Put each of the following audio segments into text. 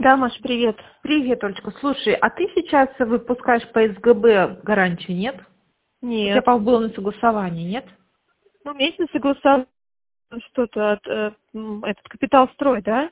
Да, Маш, привет. Привет, Олечка. Слушай, а ты сейчас выпускаешь по СГБ гарантию, нет? У тебя, Нет. по-моему, было на согласование, нет? Ну, месяц согласовал что-то от этот Капиталстрой, да?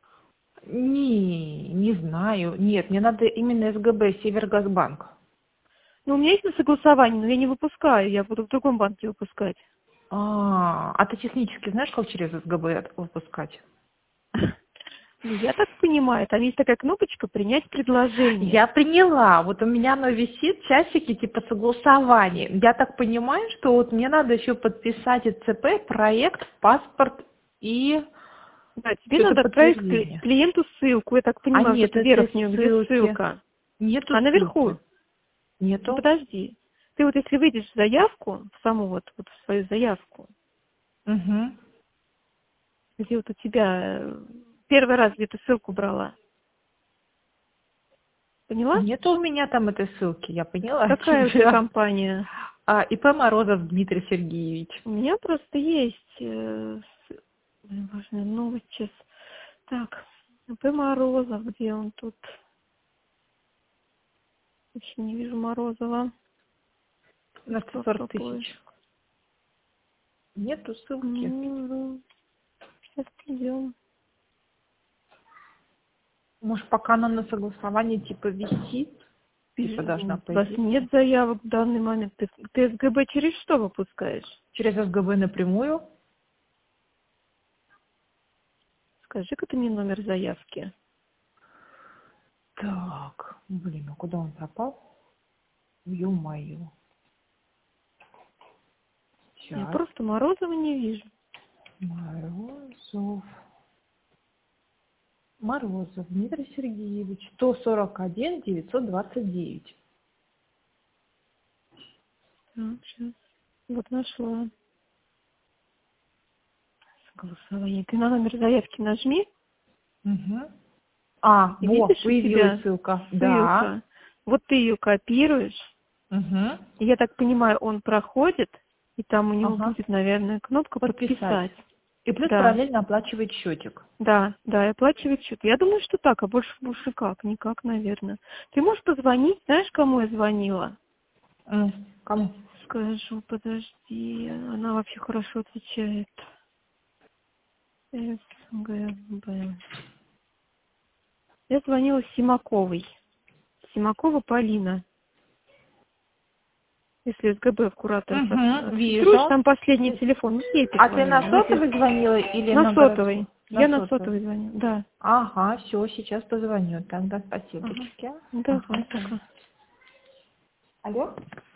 Не знаю. Нет, мне надо именно СГБ, Севергазбанк. Ну, у меня есть на согласование, но я не выпускаю, я буду в другом банке выпускать. А ты технически знаешь, как через СГБ выпускать? Ну, я так понимаю, там есть такая кнопочка «Принять предложение». Я приняла. Вот у меня оно висит, часики типа согласования. Я так понимаю, что вот мне надо еще подписать ИЦП, проект, паспорт и Да, тебе что-то надо отправить подтверждение. клиенту ссылку, я так А понимаю, нет вот эту этой верхнюю, где ссылки. ссылка. Нету А наверху, ссылки. ну Нету. подожди, ты вот если выйдешь в заявку, в саму вот в свою заявку, Угу. где вот у тебя первый раз где ты ссылку брала, поняла? Нету у меня там этой ссылки, я поняла Какая у тебя тебя. компания? ИП Морозов Дмитрий Сергеевич. У меня просто есть важная новость сейчас. Так, П. Морозов, где он тут? Вообще не вижу Морозова. На Справка 140 поиск. тысяч. Нету ссылки. Сейчас придем. Может, пока она на согласовании типа висит, типа должна У вас появиться. нет заявок в данный момент. Ты СГБ через что выпускаешь? Через СГБ напрямую. Скажи-ка ты мне номер заявки. Так, блин, а куда он пропал? Ё-моё. Я Сейчас. просто Морозова не вижу. Морозов. Морозов Дмитрий Сергеевич. 141 929. Так, сейчас. Вот нашла. Голосование. Ты на номер заявки нажми. Угу. И Во, видишь у появилась тебя ссылка. Да. ссылка. Вот ты ее копируешь. Угу. И я так понимаю, он проходит, и там у него Ага. будет, наверное, кнопка Подписать. «Подписать». И плюс Да, параллельно оплачивать счетик. да, да, и оплачивать счет. Я думаю, что так, а больше никак, никак, наверное. Ты можешь позвонить, знаешь, кому я звонила? Кому? Скажу, подожди, она вообще хорошо отвечает. СГБ. Я звонила Симаковой. Симакова Полина. Если СГБ в кураторов Угу, отфильтруешь, вижу. там последний телефон. Вот ей А ты на позвонила. сотовый звонила или На на городской? сотовой. На Я на сотовый. сотовой звоню, да. Ага, все, сейчас позвоню. Тогда Ага. спасибочки. Давай, Ага. пока. Алло?